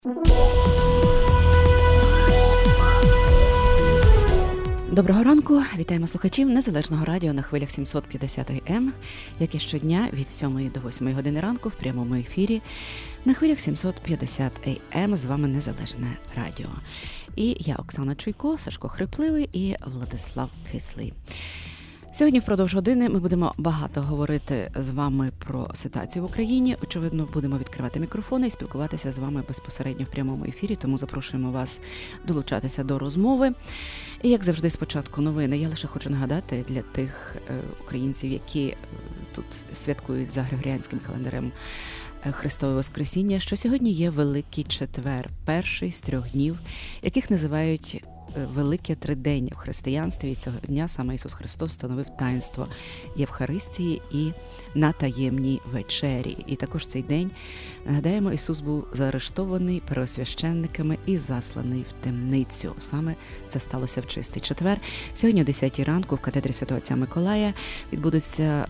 Доброго ранку, вітаємо слухачів Незалежного радіо на хвилях 750 АМ, як і щодня від 7 до 8 години ранку в прямому ефірі на хвилях 750 АМ. З вами Незалежне радіо. І я, Оксана Чуйко, Сашко Хрипливий і Владислав Кислий. Сьогодні впродовж години ми будемо багато говорити з вами про ситуацію в Україні. Очевидно, будемо відкривати мікрофони і спілкуватися з вами безпосередньо в прямому ефірі, тому запрошуємо вас долучатися до розмови. І, як завжди, спочатку новини. Я лише хочу нагадати для тих українців, які тут святкують за Григоріанським календарем Христове Воскресіння, що сьогодні є Великий Четвер, перший з 3 днів, яких називають Велике Тридення в християнстві. І цього дня саме Ісус Христос встановив таїнство Євхаристії і на таємній вечері. І також цей день, нагадаємо, Ісус був заарештований первосвященниками і засланий в темницю. Саме це сталося в Чистий четвер. Сьогодні о 10 ранку в катедрі Святого Отця Миколая відбудеться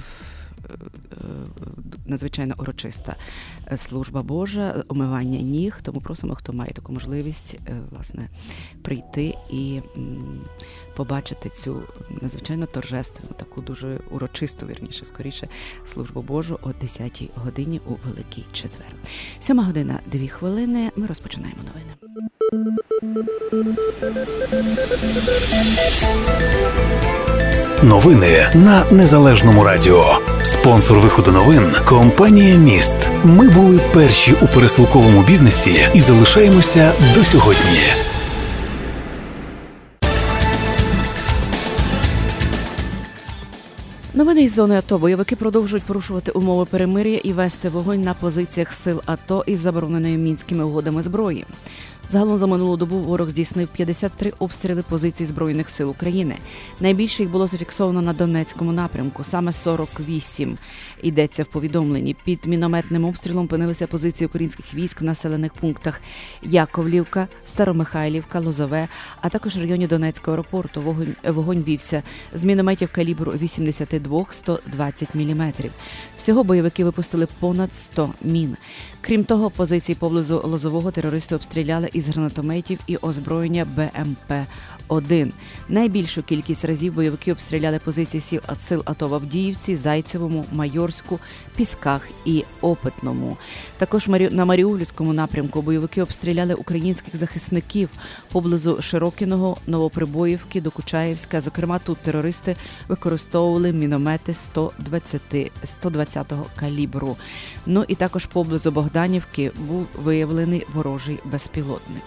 надзвичайно урочиста служба Божа, омивання ніг, тому просимо, хто має таку можливість, власне, прийти і побачити цю надзвичайно торжественну, таку дуже урочисту, вірніше, скоріше, службу Божу о 10 годині у Великий Четвер. 7 година, 2 хвилини, ми розпочинаємо новини. Новини на Незалежному радіо. Спонсор виходу новин – компанія «Міст». Ми були перші у пересилковому бізнесі і залишаємося до сьогодні. Новини із зони АТО. Бойовики продовжують порушувати умови перемир'я і вести вогонь на позиціях сил АТО із забороненою Мінськими угодами зброї. Загалом за минулу добу ворог здійснив 53 обстріли позицій Збройних сил України. Найбільше їх було зафіксовано на Донецькому напрямку, саме 48, йдеться в повідомленні. Під мінометним обстрілом опинилися позиції українських військ в населених пунктах Яковлівка, Старомихайлівка, Лозове, а також в районі Донецького аеропорту. Вогонь вівся з мінометів калібру 82-120 мм. Всього бойовики випустили понад 100 мін. Крім того, позиції поблизу Лозового терористи обстріляли із гранатометів і озброєння БМП-1. Найбільшу кількість разів бойовики обстріляли позиції сил АТО в Авдіївці, Зайцевому, Майорську, Пісках і Опитному. Також на Маріупольському напрямку бойовики обстріляли українських захисників поблизу Широкіного, Новоприбоївки, Докучаєвська. Зокрема, тут терористи використовували міномети 120-го калібру. Ну і також поблизу Богданівки був виявлений ворожий безпілотник.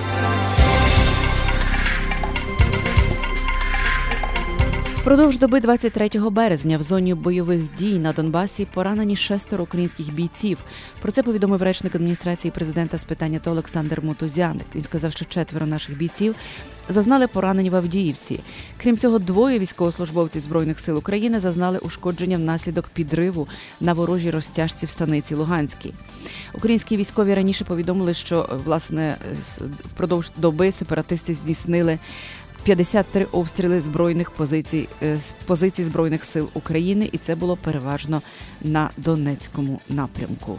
Впродовж доби 23 березня в зоні бойових дій на Донбасі поранені 6 українських бійців. Про це повідомив речник адміністрації президента з питань АТО Олександр Мотузяник. Він сказав, що 4 наших бійців зазнали поранень в Авдіївці. Крім цього, 2 військовослужбовців Збройних сил України зазнали ушкодження внаслідок підриву на ворожій розтяжці в станиці Луганській. Українські військові раніше повідомили, що, власне, впродовж доби сепаратисти здійснили 53 обстріли позицій Збройних сил України, і це було переважно на Донецькому напрямку.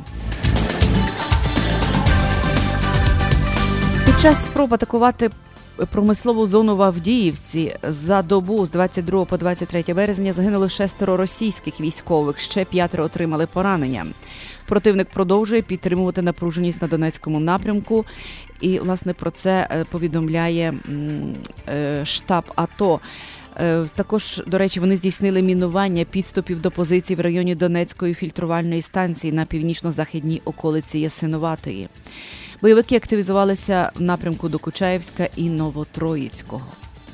Під час спроб атакувати промислову зону в Авдіївці за добу з 22 по 23 березня загинули 6 російських військових, ще 5 отримали поранення. Противник продовжує підтримувати напруженість на Донецькому напрямку. І, власне, про це повідомляє штаб АТО. Також, до речі, вони здійснили мінування підступів до позицій в районі Донецької фільтрувальної станції на північно-західній околиці Ясиноватої. Бойовики активізувалися в напрямку Докучаєвська і Новотроїцького.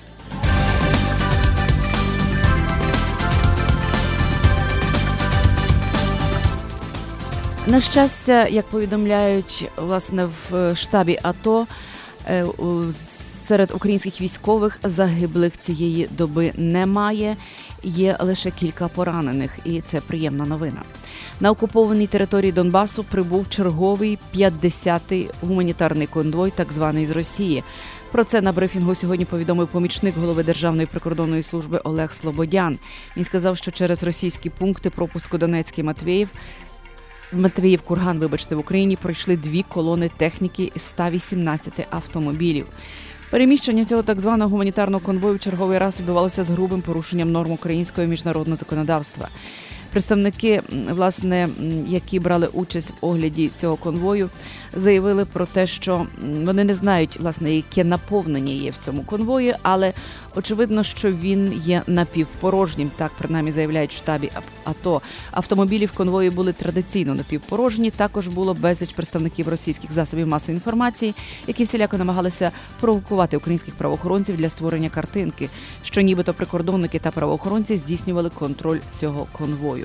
На щастя, як повідомляють, власне, в штабі АТО, серед українських військових загиблих цієї доби немає, є лише кілька поранених, і це приємна новина. На окупованій території Донбасу прибув черговий 50-й гуманітарний конвой, так званий з Росії. Про це на брифінгу сьогодні повідомив помічник голови Державної прикордонної служби Олег Слободян. Він сказав, що через російські пункти пропуску Донецький Матвіїв Матвіїв-Курган, в Україні пройшли 2 колони техніки із 118 автомобілів. Переміщення цього так званого гуманітарного конвою в черговий раз відбувалося з грубим порушенням норм українського і міжнародного законодавства. Представники, які брали участь в огляді цього конвою, заявили про те, що вони не знають, яке наповнення є в цьому конвої, але очевидно, що він є напівпорожнім, так принаймні заявляють в штабі АТО. Автомобілі в конвої були традиційно напівпорожні, також було безліч представників російських засобів масової інформації, які всіляко намагалися провокувати українських правоохоронців для створення картинки, що нібито прикордонники та правоохоронці здійснювали контроль цього конвою.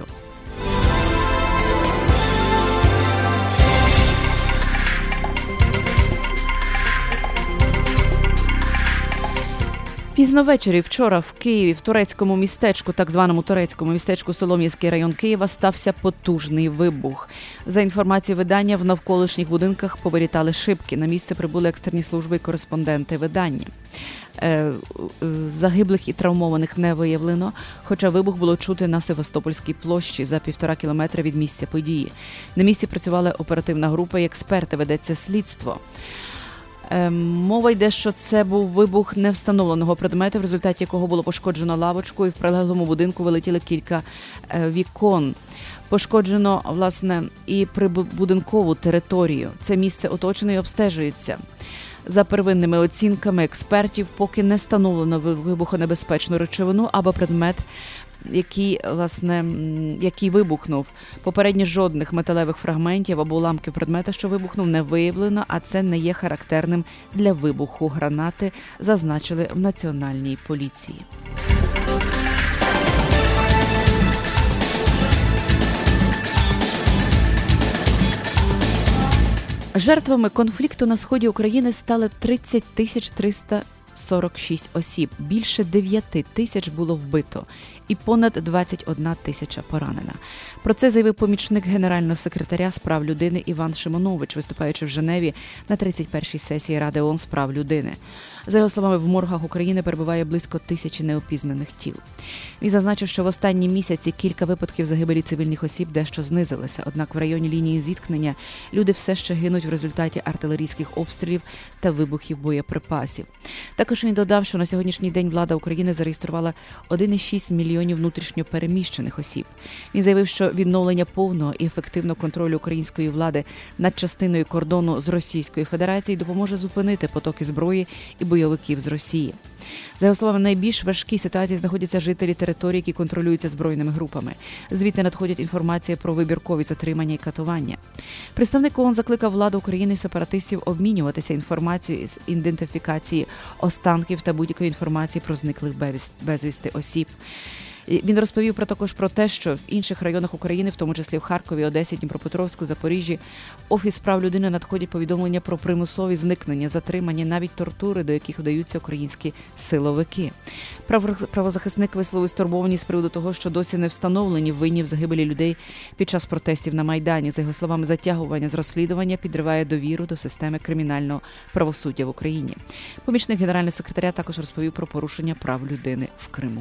Пізно ввечері вчора в Києві, в турецькому містечку, так званому турецькому містечку Солом'янський район Києва, стався потужний вибух. За інформацією видання, в навколишніх будинках повилітали шибки. На місце прибули екстрені служби і кореспонденти видання. Загиблих і травмованих не виявлено, хоча вибух було чути на Севастопольській площі за 1,5 кілометра від місця події. На місці працювала оперативна група і експерти, ведеться слідство. Мова йде, що це був вибух невстановленого предмета, в результаті якого було пошкоджено лавочку, і в прилеглому будинку вилетіли кілька вікон. Пошкоджено, і прибудинкову територію. Це місце оточено і обстежується. За первинними оцінками експертів, поки не встановлено вибухонебезпечну речовину або предмет, який вибухнув. Попередньо жодних металевих фрагментів або уламків предмета, що вибухнув, не виявлено, а це не є характерним для вибуху гранати, зазначили в Національній поліції. Жертвами конфлікту на сході України стали 30 346 осіб. Більше 9 тисяч було вбито і понад 21 тисяча поранена. Про це заявив помічник генерального секретаря з прав людини Іван Шимонович, виступаючи в Женеві на 31-й сесії Ради ООН з прав людини. За його словами, в моргах України перебуває близько 1000 неопізнаних тіл. Він зазначив, що в останні місяці кілька випадків загибелі цивільних осіб дещо знизилися, однак в районі лінії зіткнення люди все ще гинуть в результаті артилерійських обстрілів та вибухів боєприпасів. Також він додав, що на сьогоднішній день влада України зареєструвала 1,6 мільйонів внутрішньо переміщених осіб. Він заявив, що відновлення повного і ефективного контролю української влади над частиною кордону з Російською Федерацією допоможе зупинити потоки зброї і бойовиків з Росії. За його словами, найбільш важкій ситуації знаходяться жителі територій, які контролюються збройними групами. Звідти надходять інформація про вибіркові затримання і катування. Представник ООН закликав владу України і сепаратистів обмінюватися інформацією з ідентифікації останків та будь-якої інформації про зниклих безвісти осіб. Він розповів також про те, що в інших районах України, в тому числі в Харкові, Одесі, Дніпропетровську, Запоріжжі, Офіс прав людини надходять повідомлення про примусові зникнення, затримання, навіть тортури, до яких вдаються українські силовики. Правозахисник висловив стурбованість з приводу того, що досі не встановлені винні в загибелі людей під час протестів на Майдані. За його словами, затягування з розслідування підриває довіру до системи кримінального правосуддя в Україні. Помічник генерального секретаря також розповів про порушення прав людини в Криму.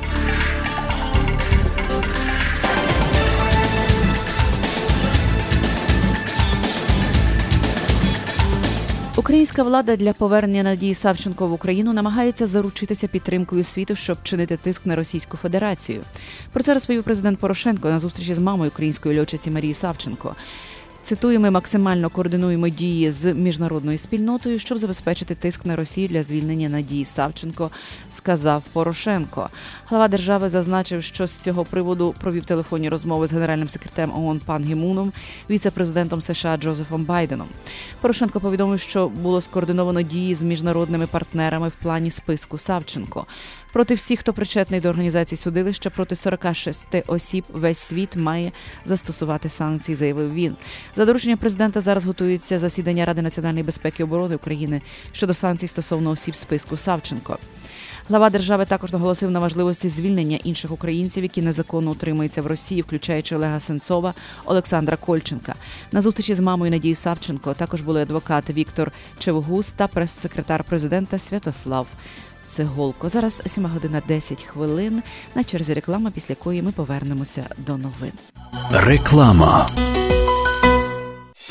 Українська влада для повернення Надії Савченко в Україну намагається заручитися підтримкою світу, щоб чинити тиск на Російську Федерацію. Про це розповів президент Порошенко на зустрічі з мамою української льотчиці Марії Савченко. Цитую, ми максимально координуємо дії з міжнародною спільнотою, щоб забезпечити тиск на Росію для звільнення Надії Савченко, сказав Порошенко. Глава держави зазначив, що з цього приводу провів телефонні розмови з генеральним секретарем ООН Пан Гі Муном, віце-президентом США Джозефом Байденом. Порошенко повідомив, що було скоординовано дії з міжнародними партнерами в плані списку Савченко. Проти всіх, хто причетний до організації судилища, проти 46 осіб весь світ має застосувати санкції, заявив він. За дорученням президента зараз готується засідання Ради національної безпеки і оборони України щодо санкцій стосовно осіб списку Савченко. Глава держави також наголосив на важливості звільнення інших українців, які незаконно утримуються в Росії, включаючи Олега Сенцова, Олександра Кольченка. На зустрічі з мамою Надії Савченко також були адвокат Віктор Чевгус та прес-секретар президента Святослав Цеголко. Зараз 7:10. На черзі реклама, після якої ми повернемося до новин. Реклама.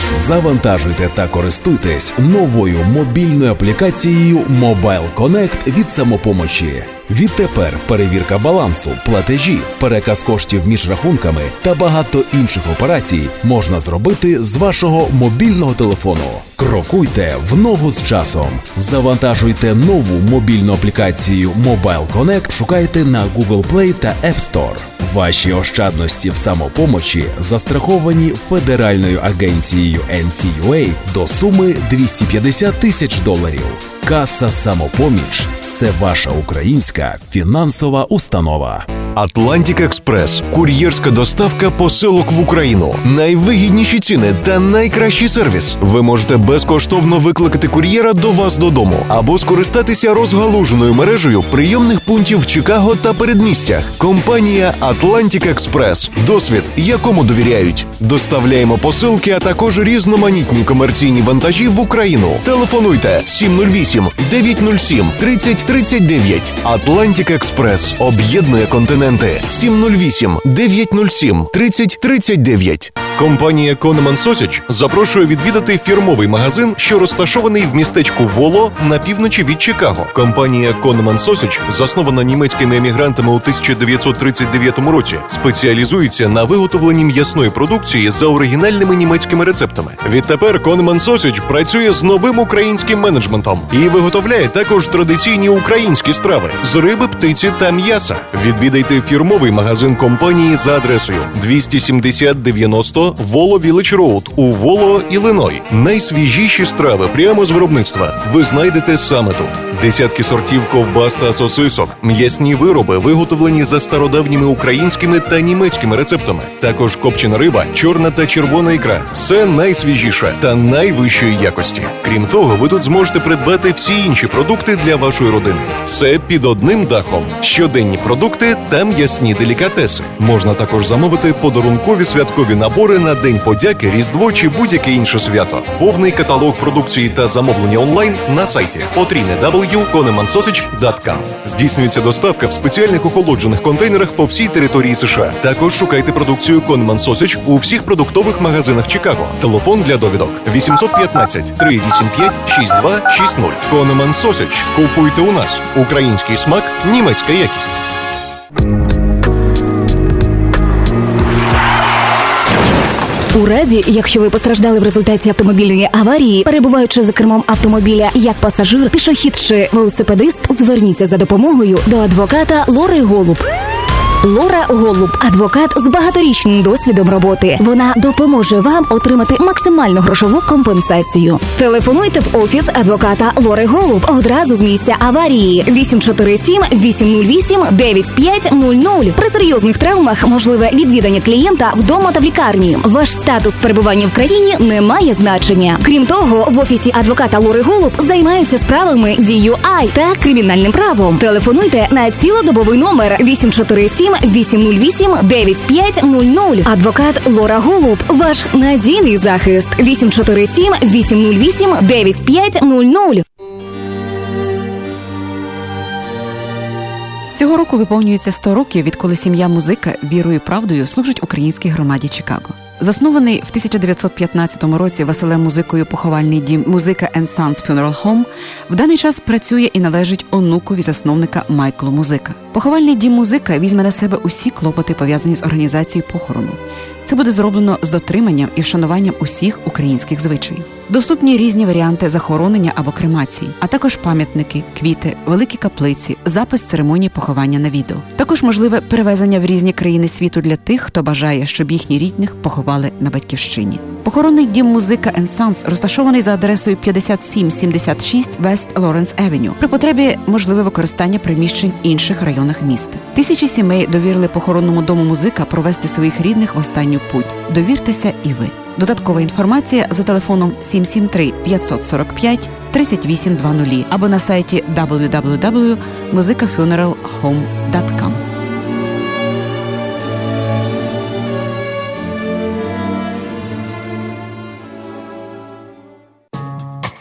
Завантажуйте та користуйтесь новою мобільною аплікацією Mobile Connect від «Самопомочі». Відтепер перевірка балансу, платежі, переказ коштів між рахунками та багато інших операцій можна зробити з вашого мобільного телефону. Крокуйте в ногу з часом. Завантажуйте нову мобільну аплікацію Mobile Connect, шукайте на Google Play та App Store. Ваші ощадності в «Самопомочі» застраховані Федеральною агенцією NCUA до суми $250 тисяч. Каса «Самопоміч» – це ваша українська фінансова установа. Атлантик Експрес – кур'єрська доставка посилок в Україну. Найвигідніші ціни та найкращий сервіс. Ви можете безкоштовно викликати кур'єра до вас додому або скористатися розгалуженою мережею прийомних пунктів в Чикаго та передмістях. Компанія Атлантик Експрес. Досвід, якому довіряють. Доставляємо посилки, а також різноманітні комерційні вантажі в Україну. Телефонуйте 708-907-3039. Атлантик Експрес об'єднує континент. 708-907-3039. Компанія Conneman Sausage запрошує відвідати фірмовий магазин, що розташований в містечку Воло на півночі від Чикаго. Компанія Conneman Sausage, заснована німецькими емігрантами у 1939 році, спеціалізується на виготовленні м'ясної продукції за оригінальними німецькими рецептами. Відтепер Conneman Sausage працює з новим українським менеджментом і виготовляє також традиційні українські страви з риби, птиці та м'яса. Відвідайте фірмовий магазин компанії за адресою 270-90 Воло Вілледж Роуд у Воло, Іллиной. Найсвіжіші страви прямо з виробництва ви знайдете саме тут. Десятки сортів ковбас та сосисок, м'ясні вироби, виготовлені за стародавніми українськими та німецькими рецептами. Також копчена риба, чорна та червона ікра. Все найсвіжіше та найвищої якості. Крім того, ви тут зможете придбати всі інші продукти для вашої родини. Все під одним дахом. Щоденні продукти та м'ясні делікатеси. Можна також замовити подарункові святкові набори на День подяки, Різдво чи будь-яке інше свято. Повний каталог продукції та замовлення онлайн на сайті www.connemansausage.com. Здійснюється доставка в спеціальних охолоджених контейнерах по всій території США. Також шукайте продукцію Conneman Sausage у всіх продуктових магазинах Чикаго. Телефон для довідок 815-385-6260. Conneman Sausage. Купуйте у нас. Український смак, німецька якість. У разі, якщо ви постраждали в результаті автомобільної аварії, перебуваючи за кермом автомобіля як пасажир, пішохід чи велосипедист, зверніться за допомогою до адвоката Лори Голуб. Лора Голуб – адвокат з багаторічним досвідом роботи. Вона допоможе вам отримати максимальну грошову компенсацію. Телефонуйте в офіс адвоката Лори Голуб одразу з місця аварії. 847-808-9500. При серйозних травмах можливе відвідання клієнта вдома та в лікарні. Ваш статус перебування в країні не має значення. Крім того, в офісі адвоката Лори Голуб займаються справами DUI та кримінальним правом. Телефонуйте на цілодобовий номер 847-808-9500. Адвокат Лора Голуб – ваш надійний захист. 847-808-9500. Цього року виповнюється 100 років, відколи сім'я Музика вірою і правдою служить українській громаді Чикаго. Заснований в 1915 році Василем Музикою поховальний дім Музика & Sons Funeral Home в даний час працює і належить онукові засновника Майклу Музика. Поховальний дім Музика візьме на себе усі клопоти, пов'язані з організацією похорону. Це буде зроблено з дотриманням і вшануванням усіх українських звичаїв. Доступні різні варіанти захоронення або кремації, а також пам'ятники, квіти, великі каплиці, запис церемонії поховання на відео. Також можливе перевезення в різні країни світу для тих, хто бажає, щоб їхніх рідних поховали на батьківщині. Похоронний дім Музика & Sons розташований за адресою 5776 West Lawrence Avenue. При потребі можливе використання приміщень в інших районах міста. Тисячі сімей довірили похоронному дому Музика провести своїх рідних в останню путь. Довіртеся і ви. Додаткова інформація за телефоном 773-545-3820 або на сайті www.musicafuneralhome.com.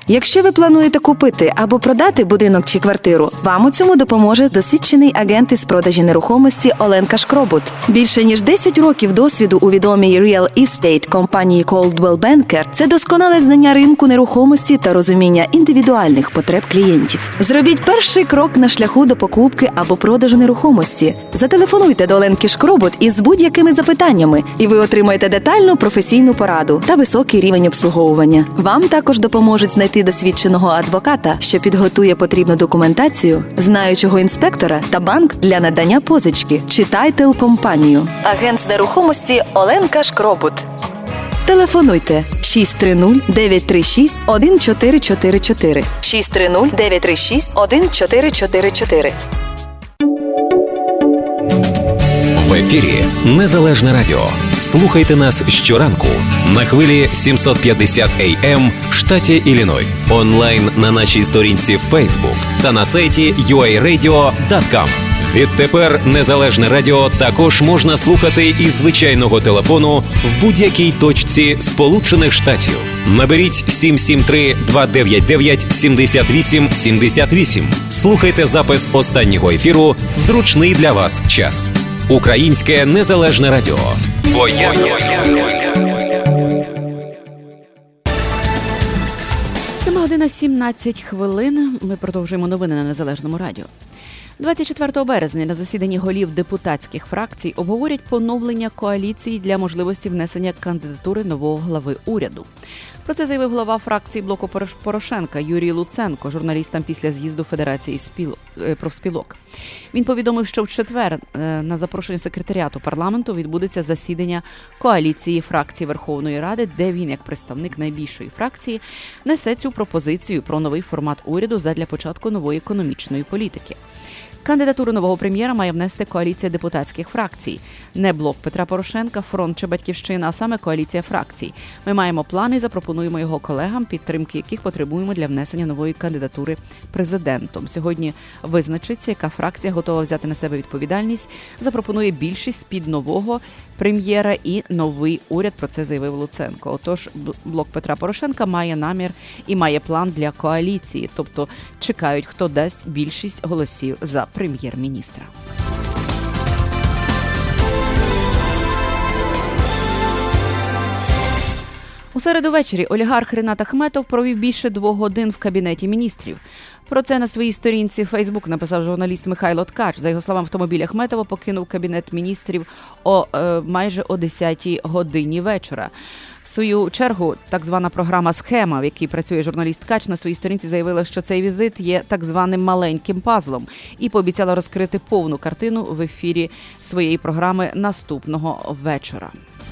Якщо ви плануєте купити або продати будинок чи квартиру, вам у цьому допоможе досвідчений агент із продажі нерухомості Оленка Шкробут. Більше ніж 10 років досвіду у відомій Real Estate компанії Coldwell Banker – це досконале знання ринку нерухомості та розуміння індивідуальних потреб клієнтів. Зробіть перший крок на шляху до покупки або продажу нерухомості. Зателефонуйте до Оленки Шкробут із будь-якими запитаннями, і ви отримаєте детальну професійну пораду та високий рівень обслуговування. Вам також допоможуть знайти досвідченого адвоката, що підготує потрібну документацію, знаючого інспектора та банк для надання позички чи тайтл-компанію. Агент з нерухомості Оленка Шкробут. Телефонуйте 630-936-1444. 630-936-1444. В ефірі Незалежне Радіо. Слухайте нас щоранку на хвилі 750 AM в штаті Ілліной, онлайн на нашій сторінці в Facebook та на сайті uaradio.com. Відтепер Незалежне Радіо також можна слухати із звичайного телефону в будь-якій точці Сполучених Штатів. Наберіть 773-299-78-78. Слухайте запис останнього ефіру в зручний для вас час. Українське Незалежне Радіо. Бо я... 7:17. Ми продовжуємо новини на Незалежному радіо. 24 березня на засіданні голів депутатських фракцій обговорять поновлення коаліції для можливості внесення кандидатури нового глави уряду. Про це заявив голова фракції блоку Порошенка Юрій Луценко журналістам після з'їзду Федерації профспілок. Він повідомив, що в четвер на запрошення секретаріату парламенту відбудеться засідання коаліції фракцій Верховної Ради, де він, як представник найбільшої фракції, несе цю пропозицію про новий формат уряду задля початку нової економічної політики. Кандидатуру нового прем'єра має внести коаліція депутатських фракцій. Не блок Петра Порошенка, Фронт чи Батьківщина, а саме коаліція фракцій. Ми маємо плани і запропонуємо його колегам, підтримки яких потребуємо для внесення нової кандидатури президентом. Сьогодні визначиться, яка фракція готова взяти на себе відповідальність, запропонує більшість під нового прем'єра і новий уряд, про це заявив Луценко. Отож, блок Петра Порошенка має намір і має план для коаліції, тобто чекають, хто дасть більшість голосів за прем'єр-міністра. У середу ввечері олігарх Ринат Ахметов провів більше 2 годин в Кабінеті міністрів. Про це на своїй сторінці в Фейсбук написав журналіст Михайло Ткач. За його словами, автомобіль Ахметова покинув Кабінет міністрів майже о 10-й годині вечора. В свою чергу, так звана програма «Схема», в якій працює журналіст Ткач, на своїй сторінці заявила, що цей візит є так званим маленьким пазлом і пообіцяла розкрити повну картину в ефірі своєї програми наступного вечора.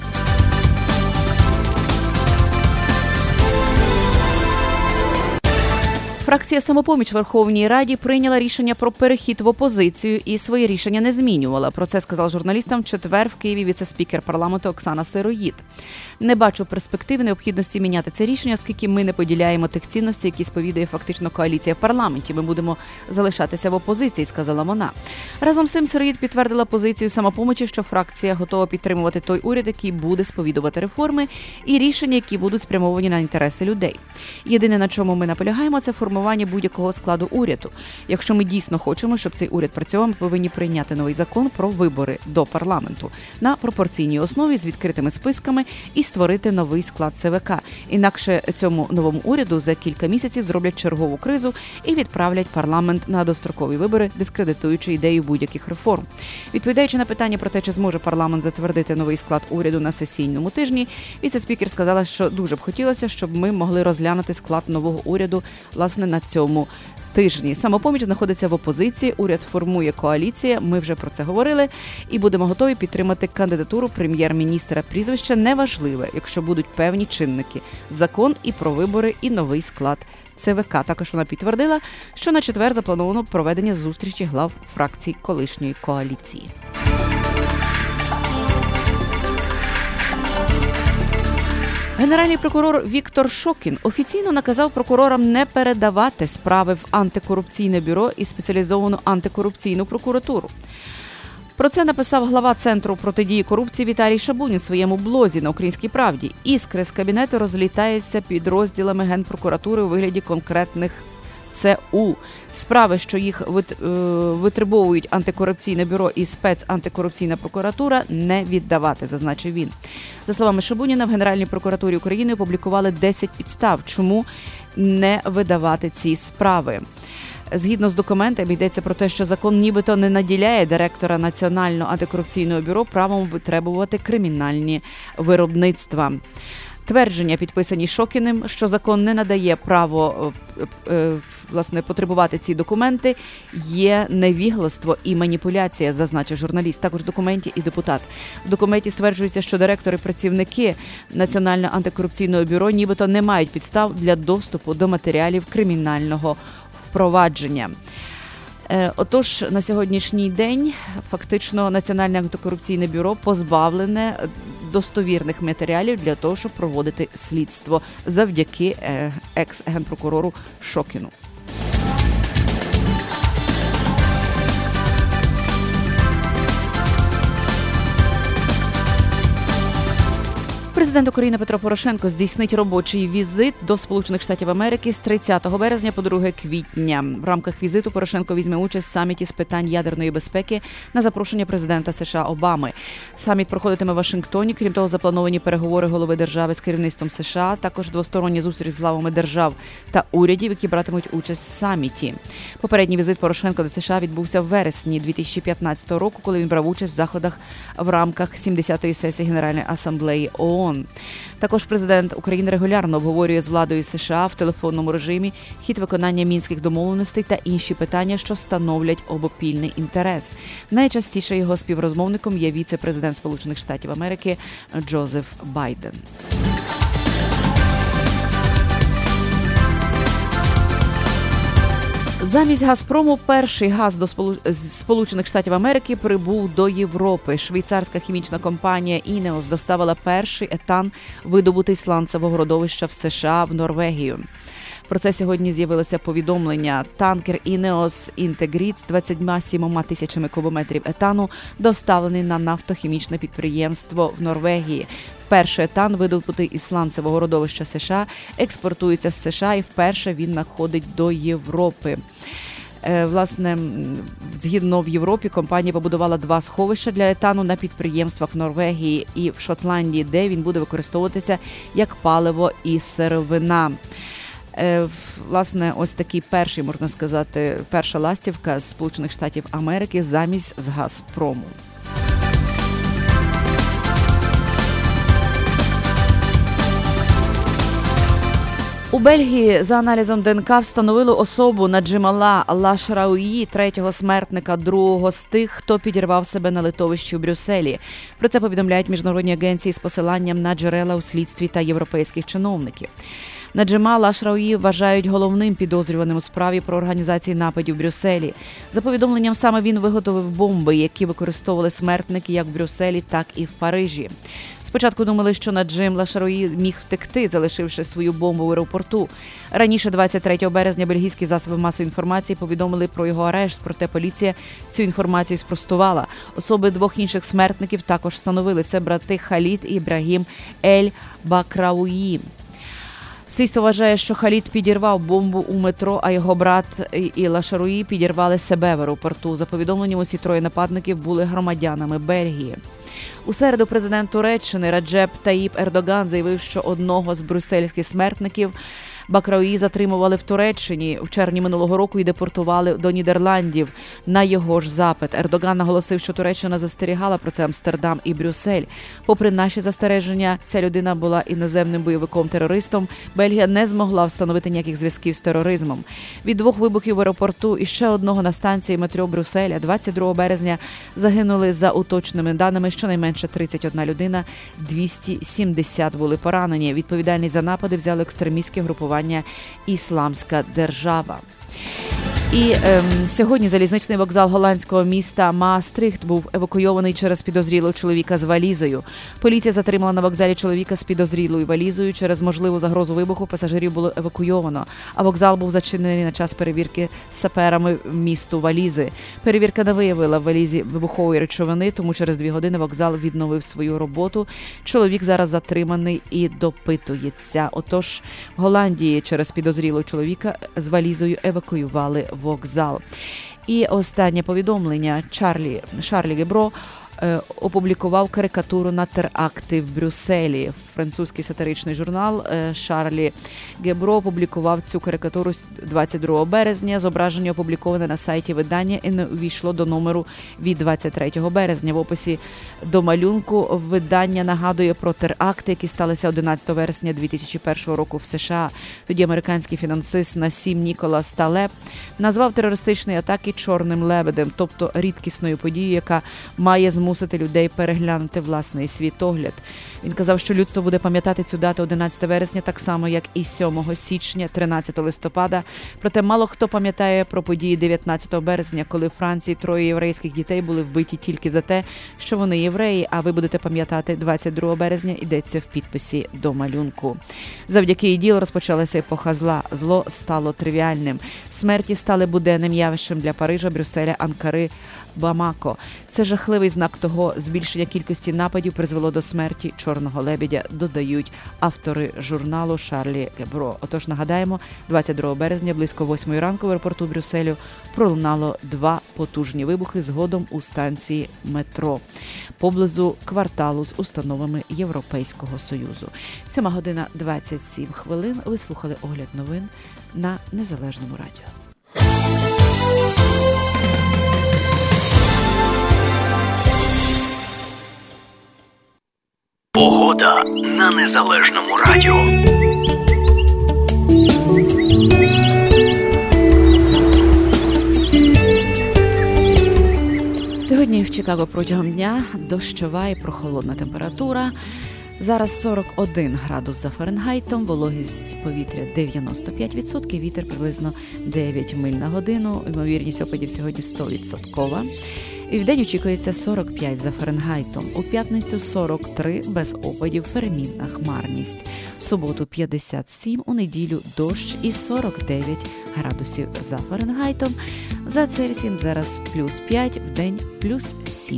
Фракція «Самопоміч» в Верховній Раді прийняла рішення про перехід в опозицію і своє рішення не змінювала. Про це сказав журналістам в четвер в Києві віце-спікер парламенту Оксана Сироїд. Не бачу перспективи необхідності міняти це рішення, оскільки ми не поділяємо тих цінностей, які сповідує фактично коаліція в парламенті. Ми будемо залишатися в опозиції, сказала вона. Разом з цим Сироїд підтвердила позицію «Самопомочі», що фракція готова підтримувати той уряд, який буде сповідувати реформи і рішення, які будуть спрямовані на інтереси людей. Єдине, на чому ми наполягаємо, це формування будь-якого складу уряду. Якщо ми дійсно хочемо, щоб цей уряд працював, ми повинні прийняти новий закон про вибори до парламенту на пропорційній основі з відкритими списками і створити новий склад ЦВК. Інакше цьому новому уряду за кілька місяців зроблять чергову кризу і відправлять парламент на дострокові вибори, дискредитуючи ідею будь-яких реформ. Відповідаючи на питання про те, чи зможе парламент затвердити новий склад уряду на сесійному тижні, віце-спікер сказала, що дуже б хотілося, щоб ми могли розглянути склад нового уряду, власне, на цьому тижні. «Самопоміч» знаходиться в опозиції, уряд формує коаліція, ми вже про це говорили, і будемо готові підтримати кандидатуру прем'єр-міністра. Прізвище неважливе, якщо будуть певні чинники – закон і про вибори, і новий склад ЦВК. Також вона підтвердила, що на четвер заплановано проведення зустрічі глав фракцій колишньої коаліції. Генеральний прокурор Віктор Шокін офіційно наказав прокурорам не передавати справи в антикорупційне бюро і спеціалізовану антикорупційну прокуратуру. Про це написав глава Центру протидії корупції Віталій Шабунін у своєму блозі на «Українській правді». Іскри з кабінету розлітаються підрозділами Генпрокуратури у вигляді конкретних ЦУ. Справи, що їх витребовують антикорупційне бюро і спецантикорупційна прокуратура, не віддавати, зазначив він. За словами Шабуніна, в Генеральній прокуратурі України опублікували 10 підстав, чому не видавати ці справи. Згідно з документами, йдеться про те, що закон нібито не наділяє директора Національного антикорупційного бюро правом витребувати кримінальні виробництва. Твердження, підписані Шокіним, що закон не надає право потребувати ці документи, є невігластво і маніпуляція, зазначив журналіст. Також в документі і депутат. В документі стверджується, що директори, працівники Національного антикорупційного бюро нібито не мають підстав для доступу до матеріалів кримінального впровадження. Отож, на сьогоднішній день фактично Національне антикорупційне бюро позбавлене достовірних матеріалів для того, щоб проводити слідство завдяки екс-генпрокурору Шокіну. Президент України Петро Порошенко здійснить робочий візит до Сполучених Штатів Америки з 30 березня по 2 квітня. В рамках візиту Порошенко візьме участь в саміті з питань ядерної безпеки на запрошення президента США Обами. Саміт проходитиме в Вашингтоні. Крім того, заплановані переговори голови держави з керівництвом США, також двосторонні зустріч з главами держав та урядів, які братимуть участь в саміті. Попередній візит Порошенка до США відбувся в вересні 2015 року, коли він брав участь в заходах в рамках 70-ї сесії Генеральної асамблеї ООН. Також президент України регулярно обговорює з владою США в телефонному режимі хід виконання мінських домовленостей та інші питання, що становлять обопільний інтерес. Найчастіше його співрозмовником є віце-президент Сполучених Штатів Америки Джозеф Байден. Замість «Газпрому» перший газ до Сполучених Штатів Америки прибув до Європи. Швейцарська хімічна компанія «Інеос» доставила перший етан, видобутий з сланцевого родовища в США в Норвегію. Про це сьогодні з'явилося повідомлення. Танкер «Інеос Інтегріт» з 27 тисячами кубометрів етану доставлений на нафтохімічне підприємство в Норвегії. Перший етан, видобутий із сланцевого родовища США, експортується з США і вперше він надходить до Європи. Власне, згідно в Європі, компанія побудувала 2 сховища для етану на підприємствах в Норвегії і в Шотландії, де він буде використовуватися як паливо і сировина. Власне, ось такий перший, можна сказати, перша ластівка з Сполучених Штатів Америки замість з «Газпрому». У Бельгії за аналізом ДНК встановили особу Наджимала Лашрауї, 3-го смертника, 2-го з тих, хто підірвав себе на литовищі у Брюсселі. Про це повідомляють міжнародні агенції з посиланням на джерела у слідстві та європейських чиновників. Наджима Лашрауї вважають головним підозрюваним у справі про організацію нападів в Брюсселі. За повідомленням, саме він виготовив бомби, які використовували смертники як в Брюсселі, так і в Парижі. Спочатку думали, що Наджим Лашрауї міг втекти, залишивши свою бомбу в аеропорту. Раніше, 23 березня, бельгійські засоби масової інформації повідомили про його арешт, проте поліція цю інформацію спростувала. Особи 2 інших смертників також встановили. Це брати Халід і Ібрагім Ель-Бакрауї. Слідство вважає, що Халід підірвав бомбу у метро, а його брат і Лашрауї підірвали себе в аеропорту. За повідомленням, усі 3 нападників були громадянами Бельгії. У середу президент Туреччини Реджеп Таїп Ердоган заявив, що одного з брюссельських смертників Бакрауї затримували в Туреччині в червні минулого року і депортували до Нідерландів на його ж запит. Ердоган наголосив, що Туреччина застерігала про це Амстердам і Брюссель. Попри наші застереження, ця людина була іноземним бойовиком-терористом. Бельгія не змогла встановити ніяких зв'язків з тероризмом. Від 2 вибухів в аеропорту і ще одного на станції метро Брюсселя 22 березня загинули, за уточненими даними, щонайменше 31 людина, 270 були поранені. Відповідальність за напади взяли екстремістське групування «Ісламська держава». І сьогодні залізничний вокзал голландського міста Маастрихт був евакуйований через підозрілого чоловіка з валізою. Поліція затримала на вокзалі чоловіка з підозрілою валізою. Через можливу загрозу вибуху пасажирів було евакуйовано, а вокзал був зачинений на час перевірки саперами вмісту валізи. Перевірка не виявила в валізі вибухової речовини, тому через 2 години вокзал відновив свою роботу. Чоловік зараз затриманий і допитується. Отож, в Голландії через підозрілого чоловіка з валізою евакуювали вокзал. І останнє повідомлення. Шарлі Гебро опублікував карикатуру на теракти в Брюсселі. Французький сатиричний журнал Шарлі Гебро опублікував цю карикатуру 22 березня. Зображення опубліковане на сайті видання і не увійшло до номеру від 23 березня. В описі до малюнку видання нагадує про теракти, які сталися 11 вересня 2001 року в США. Тоді американський фінансист Насім Ніколас Талеб назвав терористичні атаки «чорним лебедем», тобто рідкісною подією, яка має змусити людей переглянути власний світогляд. Він казав, що людство буде пам'ятати цю дату 11 вересня так само, як і 7 січня, 13 листопада. Проте мало хто пам'ятає про події 19 березня, коли в Франції 3 єврейських дітей були вбиті тільки за те, що вони євреї, а ви будете пам'ятати 22 березня, йдеться в підписі до малюнку. Завдяки іділ розпочалася епоха зла. Зло стало тривіальним. Смерті стали буденним явищем для Парижа, Брюсселя, Анкари, Бамако. Це жахливий знак того, збільшення кількості нападів призвело до смерті чорного лебедя, додають автори журналу Шарлі Гебро. Отож, нагадаємо, 22 березня близько 8 ранку в аеропорту Брюсселю пролунало 2 потужні вибухи, згодом у станції метро поблизу кварталу з установами Європейського Союзу. 7:27. Ви слухали огляд новин на Незалежному радіо. Погода на Незалежному радіо. Сьогодні в Чикаго протягом дня дощова і прохолодна температура. Зараз 41 градус за Фаренгейтом, вологість повітря 95%, вітер приблизно 9 миль на годину, ймовірність опадів сьогодні 100%. І вдень очікується 45 за Фаренгейтом, у п'ятницю 43 без опадів, перемінна хмарність, в суботу 57, у неділю дощ і 49 градусів за Фаренгейтом, за Цельсієм зараз плюс 5, вдень плюс 7.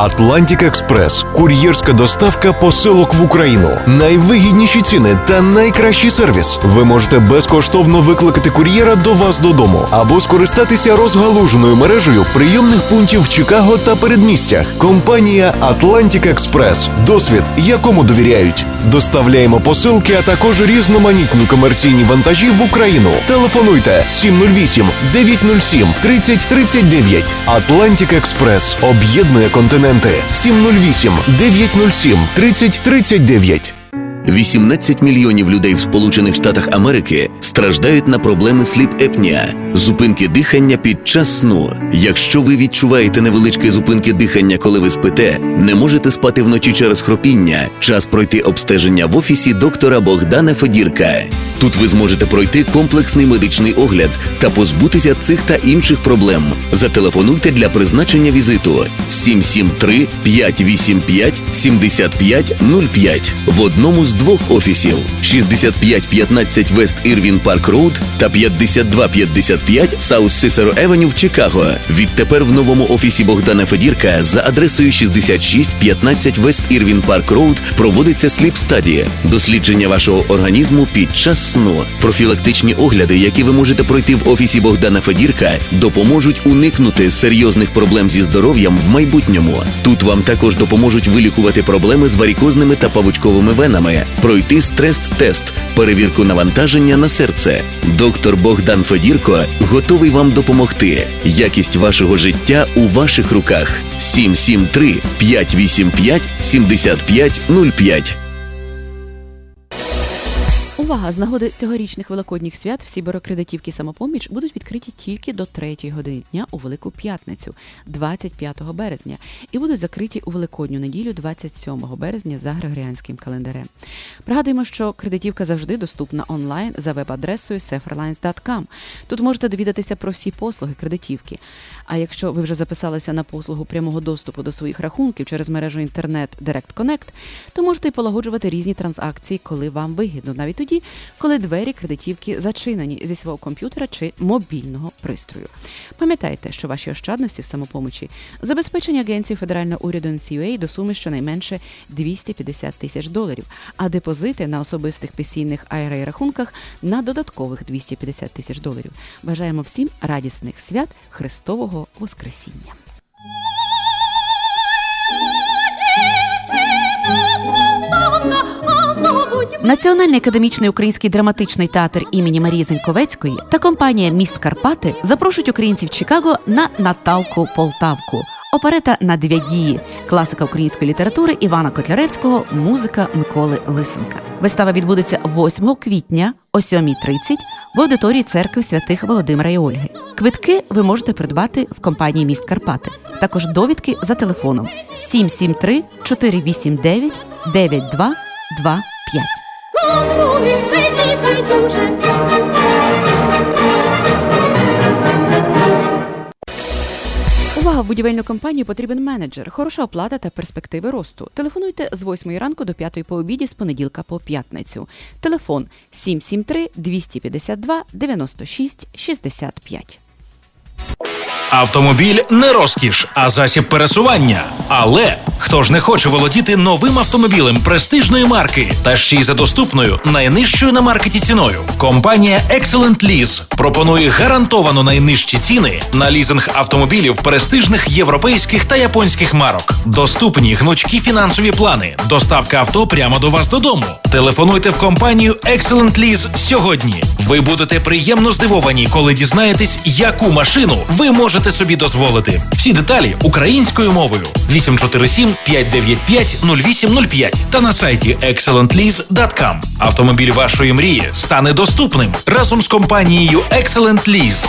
Atlantic Express – кур'єрська доставка посилок в Україну. Найвигідніші ціни та найкращий сервіс. Ви можете безкоштовно викликати кур'єра до вас додому або скористатися розгалуженою мережею прийомних пунктів в Чикаго та передмістях. Компанія Atlantic Express. Досвід, якому довіряють. Доставляємо посилки, а також різноманітні комерційні вантажі в Україну. Телефонуйте 708-907-3039. Atlantic Express об'єднує континенти. 708-907-3039. 18 мільйонів людей в Сполучених Штатах Америки страждають на проблеми сліп-епнія – зупинки дихання під час сну. Якщо ви відчуваєте невеличкі зупинки дихання, коли ви спите, не можете спати вночі через хропіння, час пройти обстеження в офісі доктора Богдана Федірка. Тут ви зможете пройти комплексний медичний огляд та позбутися цих та інших проблем. Зателефонуйте для призначення візиту 773-585-7505 в одному з двох офісів 6515 West Irving Park Road та 5255 South Cicero Avenue в Чикаго. Відтепер в новому офісі Богдана Федірка за адресою 6615 West Irving Park Road проводиться сліп-стадія – дослідження вашого організму під час сну. Профілактичні огляди, які ви можете пройти в офісі Богдана Федірка, допоможуть уникнути серйозних проблем зі здоров'ям в майбутньому. Тут вам також допоможуть вилікувати проблеми з варикозними та павучковими венами, пройти стрес-тест, перевірку навантаження на серце. Доктор Богдан Федірко готовий вам допомогти. Якість вашого життя у ваших руках. 773-585-7505. Увага! З нагоди цьогорічних великодніх свят всі бюрокредитівки «Самопоміч» будуть відкриті тільки до 3-ї години дня у Велику П'ятницю, 25 березня, і будуть закриті у Великодню неділю, 27 березня за Григоріанським календарем. Пригадуємо, що кредитівка завжди доступна онлайн за веб-адресою saferlines.com. Тут можете довідатися про всі послуги кредитівки. А якщо ви вже записалися на послугу прямого доступу до своїх рахунків через мережу інтернет Direct Connect, то можете й полагоджувати різні транзакції, коли вам вигідно, навіть тоді, коли двері кредитівки зачинені зі свого комп'ютера чи мобільного пристрою. Пам'ятайте, що ваші ощадності в «Самопомочі» забезпечені агенцією федерального уряду NCUA до суми щонайменше $250 тисяч, а депозити на особистих пенсійних IRA-рахунках на додаткових $250 тисяч. Бажаємо всім радісних свят Христового Воскресіння! Національний академічний український драматичний театр імені Марії Заньковецької та компанія «Міст Карпати» запрошують українців Чикаго на «Наталку Полтавку». Оперета на дві дії, класика української літератури Івана Котляревського, музика Миколи Лисенка. Вистава відбудеться 8 квітня о 7:30 в аудиторії церкви святих Володимира і Ольги. Квитки ви можете придбати в компанії «Міст Карпати». Також довідки за телефоном 773-489-9225. Увага! В будівельну компанію потрібен менеджер, хороша оплата та перспективи росту. Телефонуйте з 8 ранку до 5 по обіді з понеділка по п'ятницю. Телефон 773-252-96-65. Автомобіль не розкіш, а засіб пересування. Але хто ж не хоче володіти новим автомобілем престижної марки та ще й за доступною, найнижчою на маркеті ціною? Компанія Excellent Lease пропонує гарантовано найнижчі ціни на лізинг автомобілів престижних європейських та японських марок. Доступні гнучкі фінансові плани. Доставка авто прямо до вас додому. Телефонуйте в компанію Excellent Lease сьогодні. Ви будете приємно здивовані, коли дізнаєтесь, яку машину ви можете собі дозволити. Всі деталі українською мовою. 847-595-0805 та на сайті excellentlease.com. Автомобіль вашої мрії стане доступним разом з компанією Excellent Lease.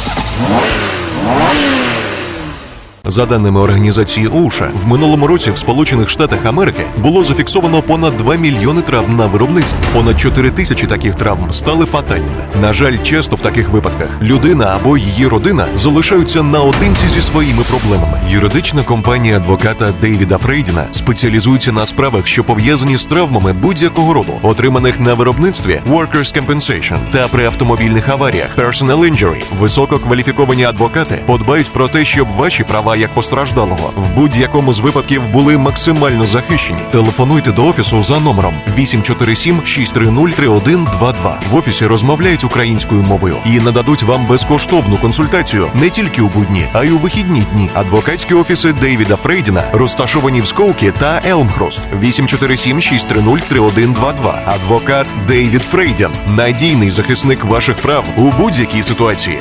За даними організації OSHA, в минулому році в Сполучених Штатах Америки було зафіксовано понад 2 мільйони травм на виробництві. Понад 4 тисячі таких травм стали фатальними. На жаль, часто в таких випадках людина або її родина залишаються наодинці зі своїми проблемами. Юридична компанія адвоката Дейвіда Фрейдіна спеціалізується на справах, що пов'язані з травмами будь-якого роду, отриманих на виробництві Workers' Compensation та при автомобільних аваріях Personal Injury. Висококваліфіковані адвокати подбають про те, щоб ваші права права як постраждалого. В будь-якому з випадків були максимально захищені. Телефонуйте до офісу за номером 847-630-3122. В офісі розмовляють українською мовою і нададуть вам безкоштовну консультацію не тільки у будні, а й у вихідні дні. Адвокатські офіси Дейвіда Фрейдіна розташовані в Скоукі та Елмхрост. 847-630-3122. Адвокат Дейвід Фрейдін. Надійний захисник ваших прав у будь-якій ситуації.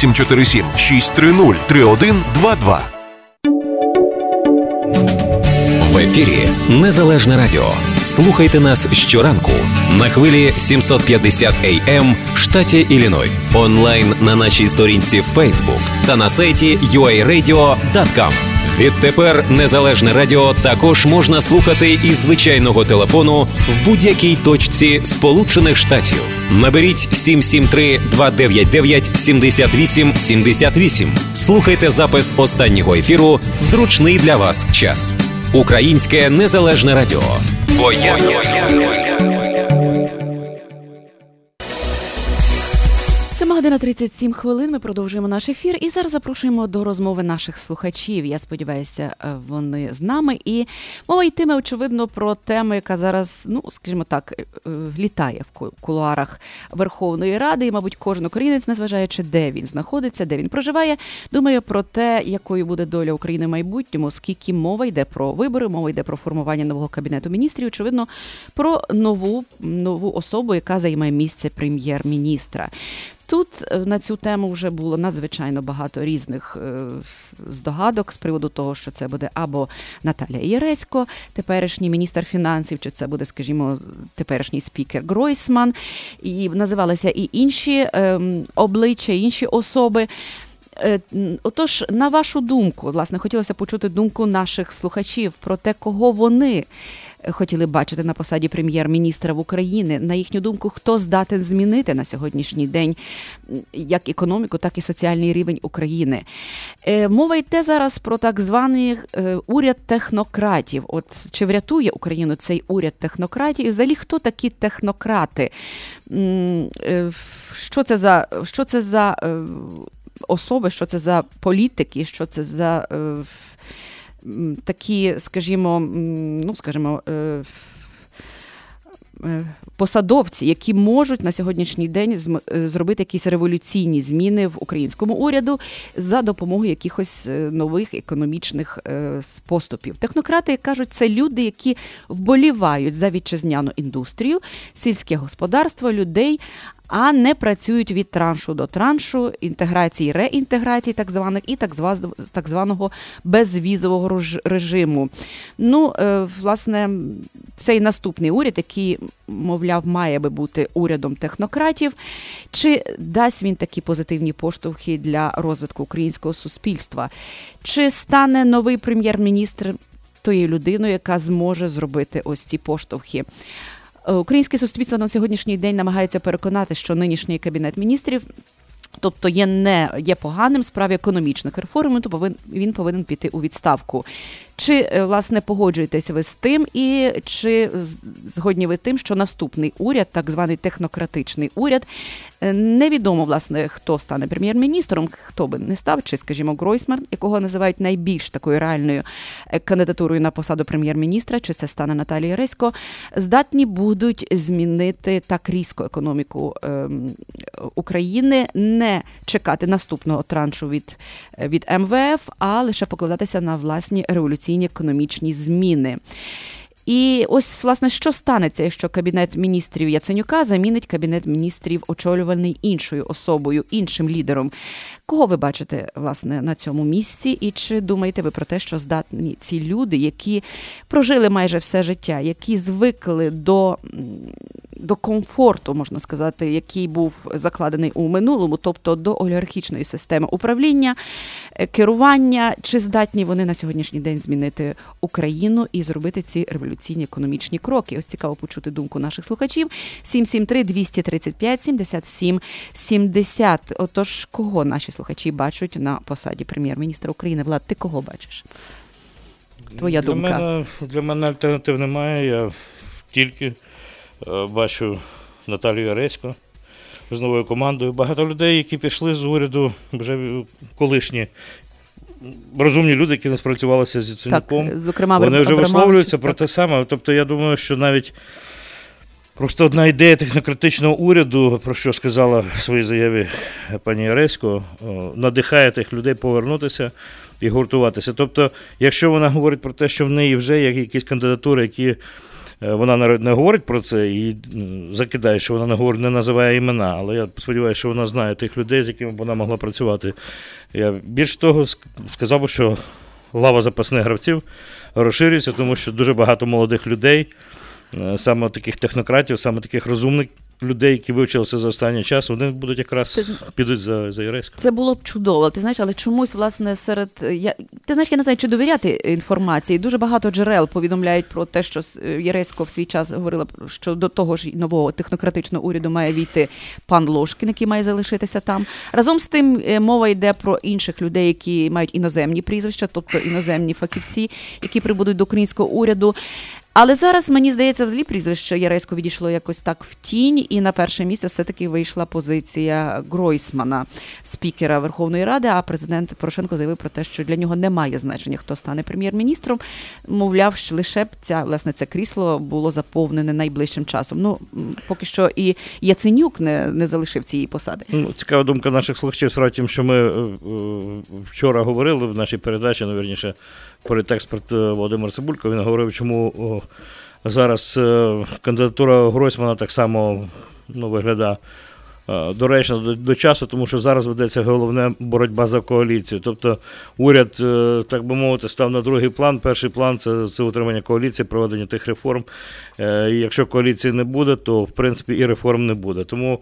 847-630-3122. В ефірі Незалежне Радіо. Слухайте нас щоранку на хвилі 750 AM в штаті Ілліной. Онлайн на нашій сторінці Facebook та на сайті uaradio.com. Відтепер Незалежне Радіо також можна слухати із звичайного телефону в будь-якій точці Сполучених Штатів. Наберіть 773-299-78-78. Слухайте запис останнього ефіру в зручний для вас час. Українське Незалежне Радіо. Бо я. 7:37. Ми продовжуємо наш ефір і зараз запрошуємо до розмови наших слухачів. Я сподіваюся, вони з нами. І мова йтиме, очевидно, про тему, яка зараз, скажімо так, літає в кулуарах Верховної Ради. І, мабуть, кожен українець, незважаючи, де він знаходиться, де він проживає, думає про те, якою буде доля України в майбутньому, оскільки мова йде про вибори, мова йде про формування нового Кабінету міністрів, очевидно, про нову особу, яка займає місце прем'єр-міністра. Тут на цю тему вже було надзвичайно багато різних здогадок з приводу того, що це буде або Наталія Яресько, теперішній міністр фінансів, чи це буде, скажімо, теперішній спікер Гройсман. І називалися і інші обличчя, інші особи. Отож, на вашу думку, власне, хотілося почути думку наших слухачів про те, кого вони хотіли бачити на посаді прем'єр-міністра в Україні. На їхню думку, хто здатен змінити на сьогоднішній день як економіку, так і соціальний рівень України. Мова йде зараз про так званий уряд технократів. От чи врятує Україну цей уряд технократів? І взагалі, хто такі технократи? Що це за особи, що це за політики, що це за такі, скажімо, посадовці, які можуть на сьогоднішній день зробити якісь революційні зміни в українському уряду за допомогою якихось нових економічних поступів. Технократи, як кажуть, це люди, які вболівають за вітчизняну індустрію, сільське господарство, людей, а не працюють від траншу до траншу, інтеграції, реінтеграції так званих і так званого безвізового режиму. Власне, цей наступний уряд, який, мовляв, має би бути урядом технократів, чи дасть він такі позитивні поштовхи для розвитку українського суспільства? Чи стане новий прем'єр-міністр тією людиною, яка зможе зробити ось ці поштовхи? Українське суспільство на сьогоднішній день намагається переконати, що нинішній Кабінет міністрів, тобто є поганим в справі економічних реформ, то він повинен піти у відставку. Чи, власне, погоджуєтеся ви з тим, і чи згодні ви тим, що наступний уряд, так званий технократичний уряд, невідомо, власне, хто стане прем'єр-міністром, хто би не став, чи, скажімо, Гройсман, якого називають найбільш такою реальною кандидатурою на посаду прем'єр-міністра, чи це стане Наталія Яресько, здатні будуть змінити так різко економіку України, не чекати наступного траншу від МВФ, а лише покладатися на власні революційні економічні зміни. І ось, власне, що станеться, якщо Кабінет міністрів Яценюка замінить Кабінет міністрів, очолюваний іншою особою, іншим лідером? Кого ви бачите, власне, на цьому місці? І чи думаєте ви про те, що здатні ці люди, які прожили майже все життя, які звикли до комфорту, можна сказати, який був закладений у минулому, тобто до олігархічної системи управління, керування, чи здатні вони на сьогоднішній день змінити Україну і зробити ці революційні економічні кроки? Ось цікаво почути думку наших слухачів. 773-235-77-70. Отож, кого наші слухачі бачать на посаді прем'єр-міністра України? Влад, ти кого бачиш? Твоя думка. Для мене альтернатив немає. Я тільки бачу Наталію Яресько з новою командою. Багато людей, які пішли з уряду, вже колишні, розумні люди, які не спрацювалися з Яценюком, так, зокрема, вони вже висловлюються про те саме. Тобто я думаю, що навіть просто одна ідея технократичного уряду, про що сказала в своїй заяві пані Яресько, надихає тих людей повернутися і гуртуватися. Тобто, якщо вона говорить про те, що в неї вже є якісь кандидатури, які вона не говорить про це і закидає, що вона не називає імена, але я сподіваюся, що вона знає тих людей, з якими вона могла працювати. Я більш того сказав би, що лава запасних гравців розширюється, тому що дуже багато молодих людей, саме таких технократів, саме таких розумних людей, які вивчилися за останній час, вони будуть якраз підуть за Яресько. Це було б чудово. Ти знаєш, але чомусь, власне, ти знаєш, я не знаю, чи довіряти інформації. Дуже багато джерел повідомляють про те, що Яресько в свій час говорила, що до того ж нового технократичного уряду має війти пан Лошкін, який має залишитися там. Разом з тим мова йде про інших людей, які мають іноземні прізвища, тобто іноземні фахівці, які прибудуть до українського уряду. Але зараз, мені здається, взагалі прізвище Яресько відійшло якось так в тінь, і на перше місце все-таки вийшла позиція Гройсмана, спікера Верховної Ради, а президент Порошенко заявив про те, що для нього немає значення, хто стане прем'єр-міністром. Мовляв, що лише б це крісло було заповнене найближчим часом. Ну, поки що і Яценюк не залишив цієї посади. Цікава думка наших слухачів, справді тим, що ми вчора говорили в нашій передачі, вірніше, політексперт Володимир Цибулько, він говорив, чому зараз кандидатура Гройсмана так само виглядає доречно до часу, тому що зараз ведеться головна боротьба за коаліцію. Тобто уряд, так би мовити, став на другий план. Перший план – це утримання коаліції, проведення тих реформ. І якщо коаліції не буде, то, в принципі, і реформ не буде. Тому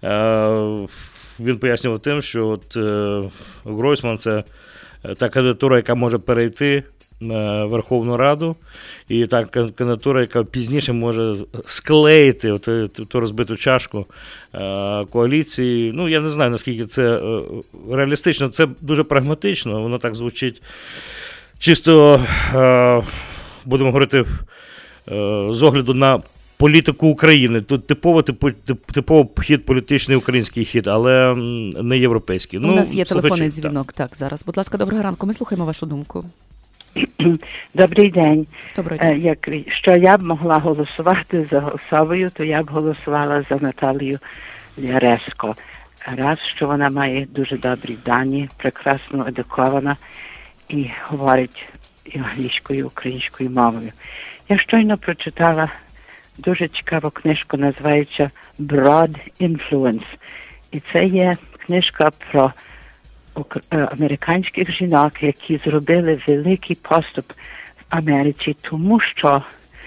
він пояснював тим, що от Гройсман – це та кандидатура, яка може перейти Верховну Раду, і та кандидатура, яка пізніше може склеїти ту розбиту чашку коаліції. Ну, я не знаю, наскільки це реалістично, це дуже прагматично, воно так звучить чисто, будемо говорити, з огляду на політику України. Тут типово хід, політичний український хід, але не європейський. У нас є телефонний дзвінок. Так, зараз. Будь ласка, доброго ранку. Ми слухаємо вашу думку. Добрий день. Доброго дня. Якщо я б могла голосувати за особою, то я б голосувала за Наталію Яресько. Раз, що вона має дуже добрі дані, прекрасно едукована і говорить і англійською, і українською мовою. Я щойно прочитала дуже цікаву книжку, називається «Broad Influence». І це є книжка про американських жінок, які зробили великий поступ в Америці, тому що,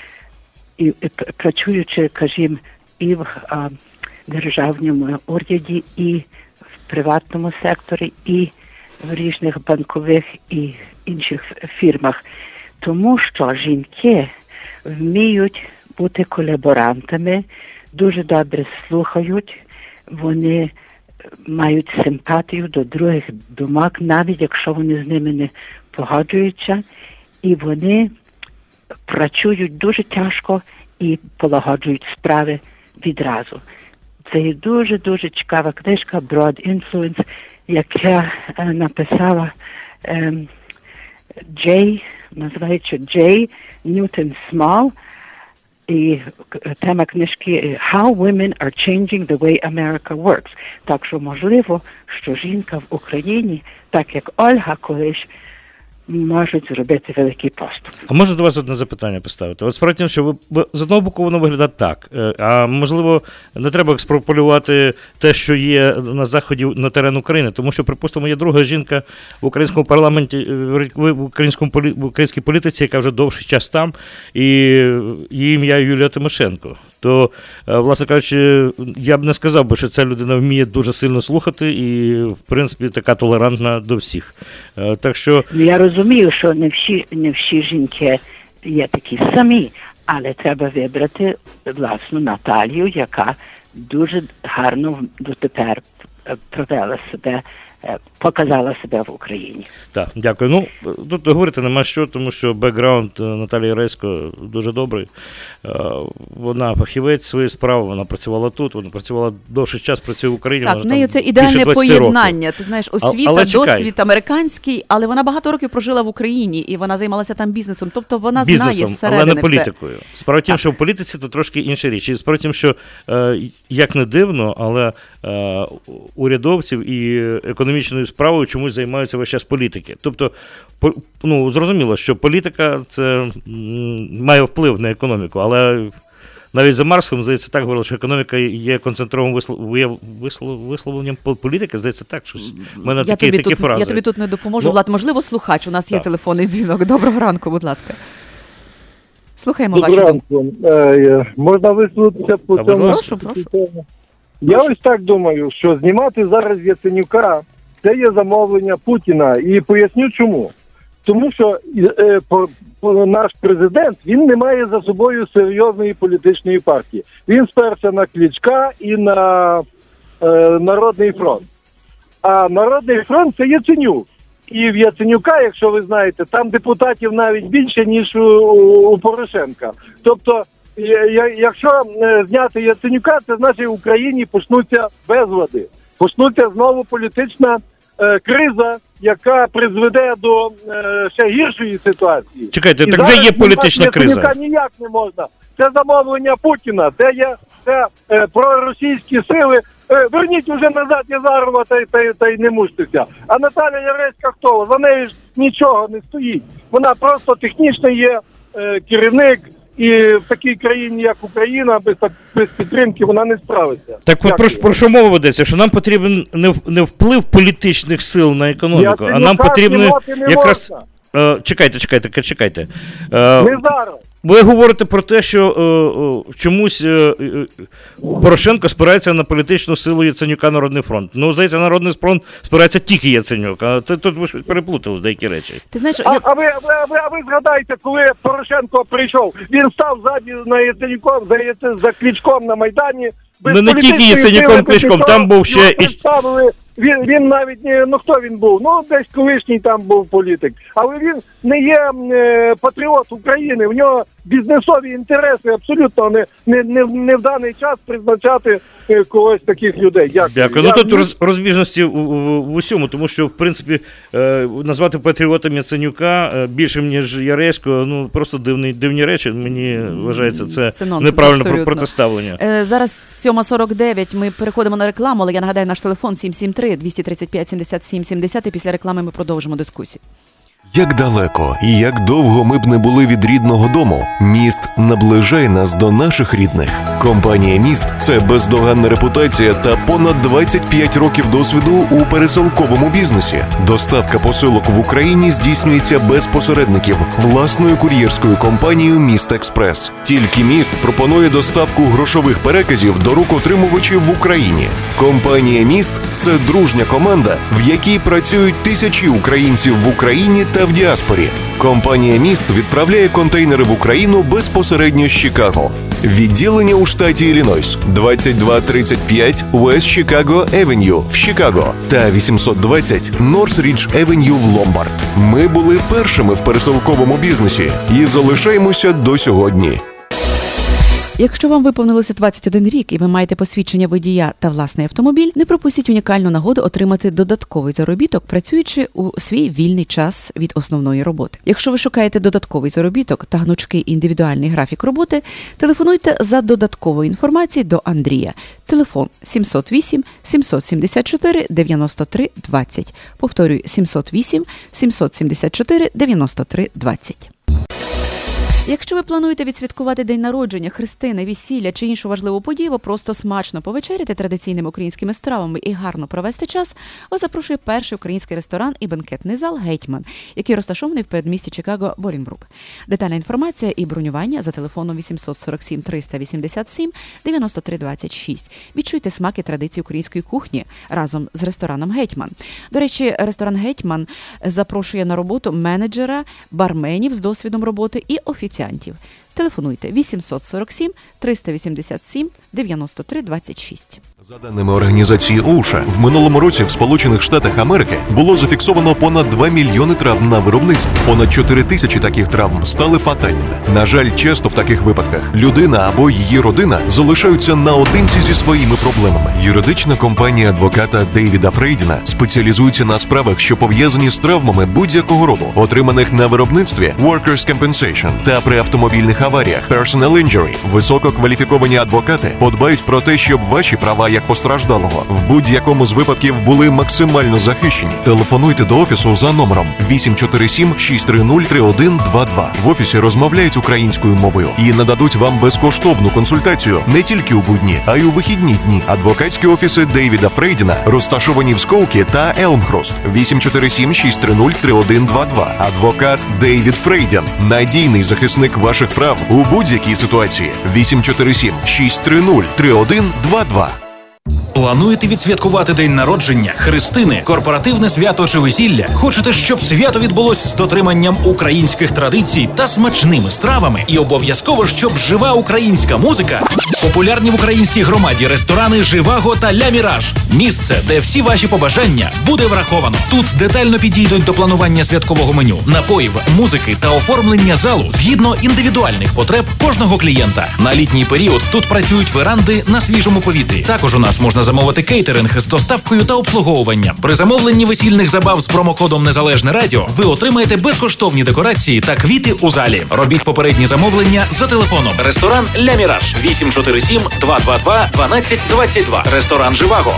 працюючи, кажімо, і в державному уряді, і в приватному секторі, і в різних банкових і інших фірмах, тому що жінки вміють бути колаборантами, дуже добре слухають, вони мають симпатію до других думок, навіть якщо вони з ними не погоджуються, і вони працюють дуже тяжко і полагоджують справи відразу. Це є дуже-дуже цікава книжка «Broad Influence», яка написала називається Джей Ньютон Смол, і тема книжки «How women are changing the way America works». Так що, можливо, що жінка в Україні, так як Ольга колись, можуть зробити великий поступ. А можна до вас одне запитання поставити? От справді, що ви з одного боку воно виглядає так, а можливо не треба екстраполювати те, що є на заході на терен України, тому що, припустимо, є друга жінка в українському парламенті, в українській політиці, яка вже довший час там, і її ім'я Юлія Тимошенко. То, власне кажучи, я б не сказав би, що ця людина вміє дуже сильно слухати і, в принципі, така толерантна до всіх. Так що... Я розумію, що не всі жінки є такі самі, але треба вибрати власну Наталію, яка дуже гарно дотепер провела себе показала себе в Україні. Так, дякую. Ну, тут говорити нема що, тому що бекграунд Наталії Яресько дуже добрий. Вона фахівець своєї справи, вона працювала тут, вона працювала довший час, працює в Україні. Так, в неї це ідеальне поєднання. Ти знаєш, освіта, досвід американський, але вона багато років прожила в Україні, і вона займалася там бізнесом. Тобто вона знає зсередини але не політикою. Справа в тім, що в політиці то трошки інша річ. І справа в тім, що, як не дивно, але урядовців і економічною справою чомусь займаються весь час політики. Тобто, ну, зрозуміло, що політика це має вплив на економіку, але навіть за Марксом, здається, так говорили, що економіка є концентрованим висловленням політики, здається, так, щось. У мене такі фрази. Я тобі тут не допоможу, Влад. Можливо, слухач, у нас є телефонний дзвінок. Доброго ранку, будь ласка. Слухаємо вашу думку. Можна висловитися по цьому? Прошу. Я ось так думаю, що знімати зараз Яценюка – це є замовлення Путіна. І поясню чому. Тому що наш президент, він не має за собою серйозної політичної партії. Він сперся на Кличка і на Народний фронт. А Народний фронт – це Яценюк. І в Яценюка, якщо ви знаєте, там депутатів навіть більше, ніж у Порошенка. Тобто, якщо зняти Яценюка, це значить в Україні почнуться безлади. Почнуться знову політична криза, яка призведе до ще гіршої ситуації. Чекайте, так де є політична криза? Яценюка ніяк не можна. Це замовлення Путіна, це проросійські сили. Верніть уже назад Язарова та й не муштеся. А Наталя Яреська хто? За нею ж нічого не стоїть. Вона просто технічно є керівник, і в такій країні, як Україна, без підтримки вона не справиться. Так про що мова ведеться? Що нам потрібен не вплив політичних сил на економіку, а нам потрібно якраз... Чекайте. Не зараз. Ви говорите про те, що чомусь Порошенко спирається на політичну силу Яценюка Народний фронт. Ну, здається, Народний фронт спирається тільки Яценюк. А це тут ви щось переплутали деякі речі. Ти знаєш, а ви згадайте, коли Порошенко прийшов, він став ззаді на Яценюком, за Кличком на Майдані. Ну, не тільки Яценюком, Кличком, там був ще і... Він навіть, хто він був? Ну, десь колишній там був політик. Але він не є патріот України, в нього бізнесові інтереси абсолютно не в даний час призначати когось таких людей. Дякую. Ну, тут розбіжності в усьому, тому що, в принципі, назвати патріотом Яценюка більшим, ніж Яресько, ну, просто дивні речі, мені вважається, це неправильне протиставлення. Зараз 7:49, ми переходимо на рекламу, але я нагадаю, наш телефон 773-235-77-70, і після реклами ми продовжимо дискусію. Як далеко і як довго ми б не були від рідного дому, міст наближає нас до наших рідних. Компанія «Міст» – це бездоганна репутація та понад 25 років досвіду у пересилковому бізнесі. Доставка посилок в Україні здійснюється без посередників власною кур'єрською компанією «Міст Експрес». Тільки «Міст» пропонує доставку грошових переказів до рук отримувачів в Україні. Компанія «Міст» – це дружня команда, в якій працюють тисячі українців в Україні та в діаспорі. Компанія «Міст» відправляє контейнери в Україну безпосередньо з Чикаго. Відділення у штаті Іллінойс 2235 West Chicago Avenue в Чикаго та 820 North Ridge Avenue в Ломбард. Ми були першими в пересилковому бізнесі і залишаємося до сьогодні. Якщо вам виповнилося 21 рік і ви маєте посвідчення водія та власний автомобіль, не пропустіть унікальну нагоду отримати додатковий заробіток, працюючи у свій вільний час від основної роботи. Якщо ви шукаєте додатковий заробіток та гнучкий індивідуальний графік роботи, телефонуйте за додатковою інформацією до Андрія. Телефон 708 774 93 20. Повторюю, 708 774 93 20. Якщо ви плануєте відсвяткувати день народження, хрестини, весілля чи іншу важливу подію, ви просто смачно повечеряти традиційними українськими стравами і гарно провести час, вас запрошує перший український ресторан і бенкетний зал «Гетьман», який розташований в передмісті Чикаго Болінбрук. Детальна інформація і бронювання за телефоном 847 387 93 26. Відчуйте смак і традиції української кухні разом з рестораном «Гетьман». До речі, ресторан «Гетьман» запрошує на роботу менеджера, барменів з досвідом роботи і офіціантів. Телефонуйте 847 387 93 26. За даними організації OSHA, в минулому році в Сполучених Штатах Америки було зафіксовано понад 2 мільйони травм на виробництві. Понад 4 тисячі таких травм стали фатальними. На жаль, часто в таких випадках людина або її родина залишаються наодинці зі своїми проблемами. Юридична компанія адвоката Дейвіда Фрейдіна спеціалізується на справах, що пов'язані з травмами будь-якого роду, отриманих на виробництві Workers' Compensation та при автомобільних аваріях Personal Injury. Висококваліфіковані адвокати подбають про те, щоб ваші права як постраждалого в будь-якому з випадків були максимально захищені. Телефонуйте до офісу за номером 847-630-3122. В офісі розмовляють українською мовою і нададуть вам безкоштовну консультацію не тільки у будні, а й у вихідні дні. Адвокатські офіси Дейвіда Фрейдіна розташовані в Скоукі та Елмхрост. 847-630-3122. Адвокат Дейвід Фрейдін. Надійний захисник ваших прав у будь-якій ситуації. 847-630-3122. Плануєте відсвяткувати день народження, хрестини, корпоративне свято чи весілля? Хочете, щоб свято відбулось з дотриманням українських традицій та смачними стравами? І обов'язково, щоб жива українська музика? Популярні в українській громаді ресторани «Живаго» та «Ля Міраж». Місце, де всі ваші побажання буде враховано. Тут детально підійдуть до планування святкового меню, напоїв, музики та оформлення залу згідно індивідуальних потреб кожного клієнта. На літній період тут працюють веранди на свіжому повітрі. Також у нас можна замовити кейтеринг з доставкою та обслуговуванням. При замовленні весільних забав з промокодом «Незалежне радіо» ви отримаєте безкоштовні декорації та квіти у залі. Робіть попередні замовлення за телефоном. Ресторан «Ля Міраж» 847-222-1222. Ресторан «Живаго»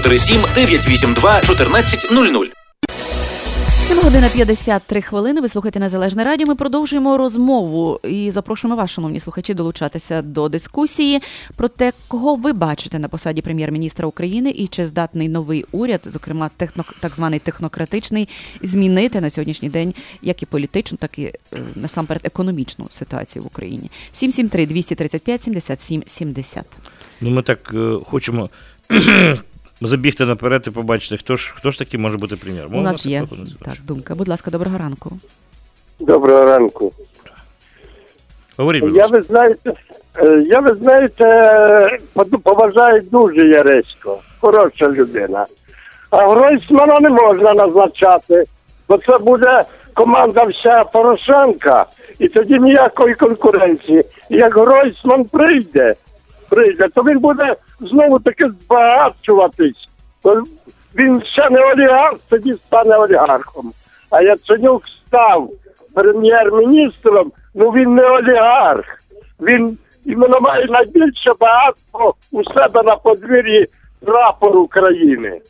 847-982-1400. 7 година 53 хвилини. Ви слухаєте Незалежне радіо. Ми продовжуємо розмову і запрошуємо вас, шановні слухачі, долучатися до дискусії про те, кого ви бачите на посаді прем'єр-міністра України і чи здатний новий уряд, зокрема так званий технократичний, змінити на сьогоднішній день як і політичну, так і насамперед економічну ситуацію в Україні. 773-235-77-70. Ну, ми так хочемо забігти наперед і побачити, хто ж таки може бути прем'єр. У нас є так, думка. Будь ласка, доброго ранку. Доброго ранку. Говоріть, будь ласка. Ви знаєте, поважаю дуже Яресько. Хороша людина. А Гройсмана не можна назначати, бо це буде команда вся Порошенка, і тоді ніякої конкуренції. Як Гройсман прийде, то він буде знову таки збагачуватись. Він ще не олігарх, тоді стане олігархом. А Яценюк став прем'єр-міністром, він не олігарх. Він іменно має найбільше багатство у себе на подвір'ї прапор України.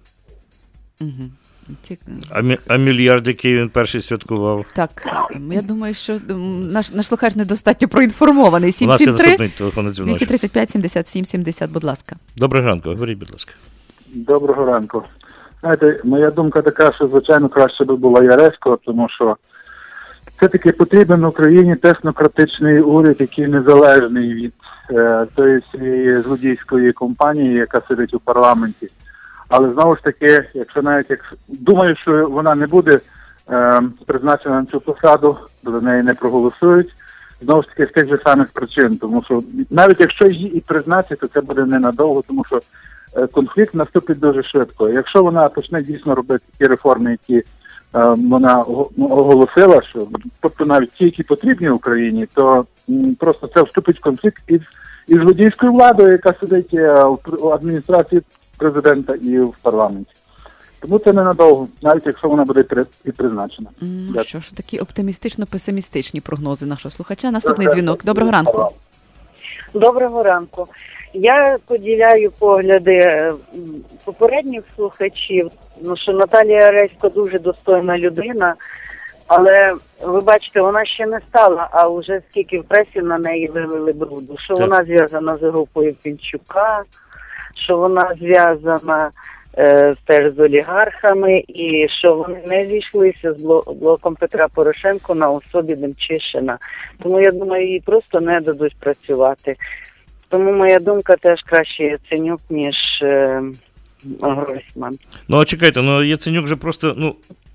А мільярд, який він перший святкував? Так, я думаю, що наш слухач недостатньо проінформований. 773-235-77-70, будь ласка. Доброго ранку, говоріть, будь ласка. Доброго ранку. Знаєте, моя думка така, що, звичайно, краще би була Яресько, тому що все-таки потрібен Україні технократичний уряд, який незалежний від тої всієї злодійської компанії, яка сидить у парламенті. Але знову ж таки, думаю, що вона не буде призначена на цю посаду, бо за неї не проголосують, знову ж таки з тих же самих причин, тому що навіть якщо її і призначать, то це буде ненадовго, тому що конфлікт наступить дуже швидко. Якщо вона почне дійсно робити ті реформи, які вона оголосила, що тобто навіть ті, які потрібні Україні, то просто це вступить в конфлікт із злодійською владою, яка сидить у адміністрації президента і в парламенті. Тому це ненадовго, навіть якщо вона буде і призначена. Що ж, такі оптимістично-песимістичні прогнози нашого слухача. Наступний дзвінок. Доброго ранку. Доброго ранку. Я поділяю погляди попередніх слухачів, що Наталія Яресько дуже достойна людина, але ви бачите, вона ще не стала, а вже скільки в пресі на неї вилили бруду, що вона зв'язана з групою Пінчука, що вона зв'язана теж з олігархами, і що вони не зійшлися з блоком Петра Порошенка на особі Демчишина. Тому я думаю, їй просто не дадуть працювати. Тому моя думка теж краще Яценюк, ніж Гройсман. Ну, а чекайте, Яценюк вже просто,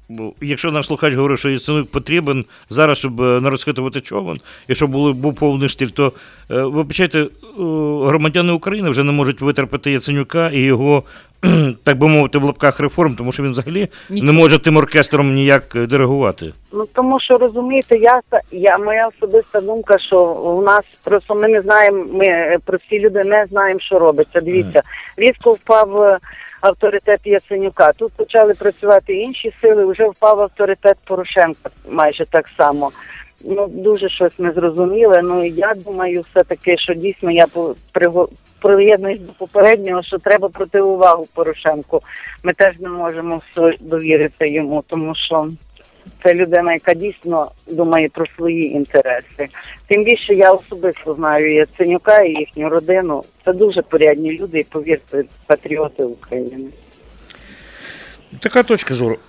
якщо наш слухач говорив, що Яценюк потрібен зараз, щоб не розхитувати човен, і щоб був повний штиль, то, вибачайте, громадяни України вже не можуть витерпіти Яценюка і його, так би мовити, в лапках реформ, тому що він взагалі не може тим оркестром ніяк диригувати. Ну, тому що, розумієте, моя особиста думка, що у нас просто ми не знаємо, ми прості люди не знаємо, що робиться. Дивіться, різко впав авторитет Яценюка. Тут почали працювати інші сили, вже впав авторитет Порошенка майже так само. Ну, дуже щось незрозуміле. Ну, я думаю все-таки, що дійсно я приєднуюсь до попереднього, що треба протиувагу Порошенку. Ми теж не можемо все довірити йому, тому що це людина, яка дійсно думає про свої інтереси. Тим більше я особисто знаю Яценюка і їхню родину. Це дуже порядні люди і, повірте, патріоти України. Така точка зору.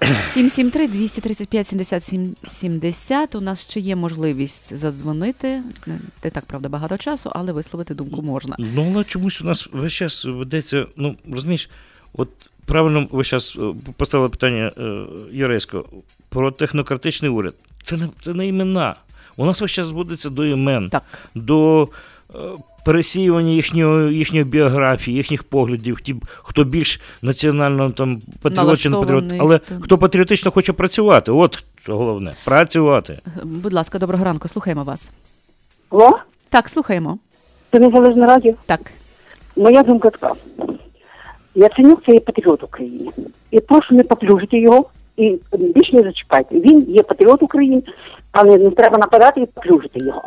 773-235-77-70. У нас ще є можливість задзвонити. Не так, правда, багато часу, але висловити думку можна. Ну, але чомусь у нас весь час ведеться, ну, розумієш, от правильно ви зараз поставили питання Яресько про технократичний уряд. Це не імена. У нас весь час зводиться до імен, до пересіювання їхньої біографії, їхніх поглядів, хто більш національно там патріот чи не патріот, але хто патріотично хоче працювати. От що головне – працювати. Будь ласка, доброго ранку, слухаємо вас. Алло? Так, слухаємо. Це Незалежне радіо? Так. Моя думка така. Яценюк – це є патріот України. І прошу не поплюжити його, і більше не зачіпайте. Він є патріот України, але не треба нападати і поплюжити його.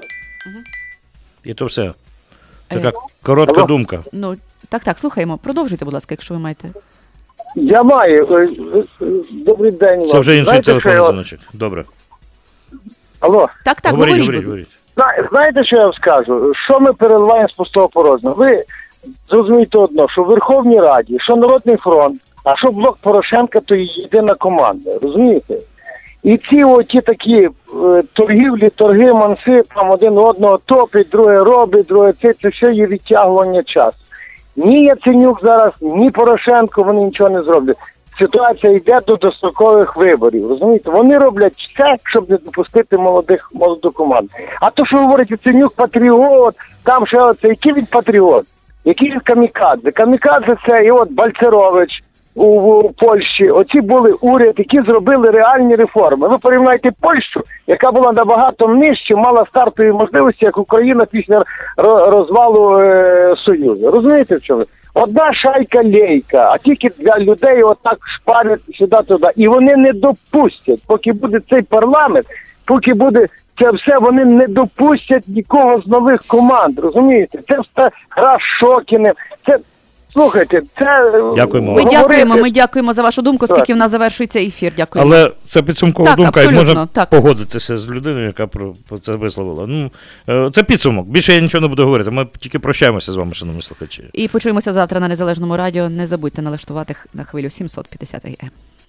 І то все. Така коротка думка. Ну, так, слухаємо. Продовжуйте, будь ласка, якщо ви маєте. Я маю. Добрий день. Це вже інший телефонний дзвіночок. Добре. Алло. Так, говоріть. Знаєте, що я вам скажу? Що ми переливаємо з пустого порожнього? Ви зрозумієте одно, що в Верховній Раді, що Народний фронт, а що Блок Порошенка, то є єдина команда. Розумієте? І ці такі торги, манси, там один одного топить, друге робить, друге це все є відтягування часу. Ні Яценюк зараз, ні Порошенко, вони нічого не зроблять. Ситуація йде до дострокових виборів, розумієте? Вони роблять все, щоб не допустити молоду команду. А то, що говорить Яценюк, патріот, там ще оце, який він патріот? Який він камікадзе? Камікадзе це і от Бальцерович, у Польщі, оці були уряд, які зробили реальні реформи. Ви порівняйте Польщу, яка була набагато нижче, мала стартові можливості, як Україна після розвалу Союзу. Розумієте, в чому? Одна шайка-лейка, а тільки для людей отак шпарять сюди-туди. І вони не допустять, поки буде цей парламент, поки буде це все, вони не допустять нікого з нових команд, розумієте? Це все гра з Шокіним, це... Слухайте, це... Дякуємо. Ми дякуємо за вашу думку, оскільки в нас завершується ефір. Дякуємо. Але це підсумкова думка, і можна так погодитися з людиною, яка про це висловила. Ну, це підсумок. Більше я нічого не буду говорити. Ми тільки прощаємося з вами, шановні слухачі. І почуємося завтра на Незалежному радіо. Не забудьте налаштувати на хвилю 750 АМ.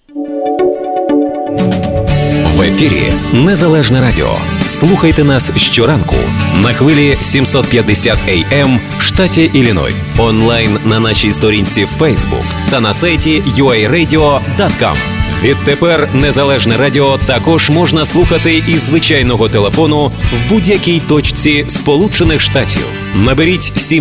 В ефірі Незалежне радіо. Слухайте нас щоранку на хвилі 750 АМ в штаті Ілліной. Онлайн на нашій сторінці Facebook та на сайті uaradio.com. Відтепер Незалежне радіо також можна слухати із звичайного телефону в будь-якій точці Сполучених Штатів. Наберіть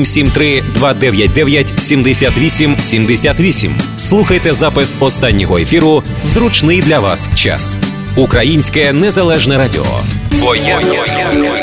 773-299-78-78. Слухайте запис останнього ефіру в зручний для вас час. Українське Незалежне радіо. Бо я